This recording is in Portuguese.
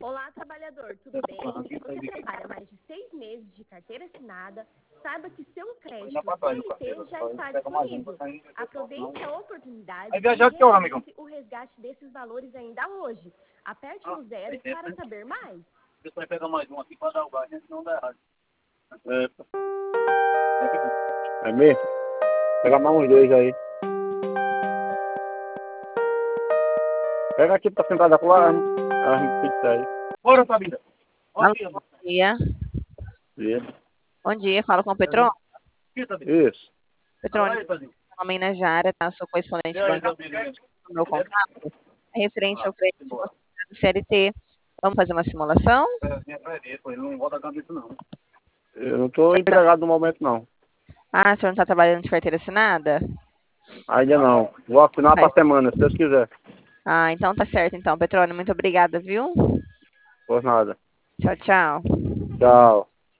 Olá, trabalhador, tudo bem? Se você trabalha mais de 6 meses de carteira assinada, saiba que seu crédito CLT já está disponível. Aproveite a oportunidade e realize o resgate desses valores ainda hoje. Aperte no 0 para saber mais. Você vai pegar mais um aqui para dar o gás, né? Senão dá errado. É mesmo? Pega mais uns dois aí. Pega aqui pra sentar da lá, a pizza aí. Bora, Sabina. Alô, bom dia. Isso. Bom dia, falo com o Petrônio. Isso. Petrônio, meu nome é Inajara, tá? Sou correspondente do meu contato. É referente ao crédito do CLT. Vamos fazer uma simulação? Não bota a cabeça, não. Eu não tô empregado no momento, não. Ah, o senhor não está trabalhando de carteira assinada? Ainda não. Vou assinar pra semana, se Deus quiser. Ah, então tá certo então, Petrônio. Muito obrigada, viu? Por nada. Tchau, tchau. Tchau.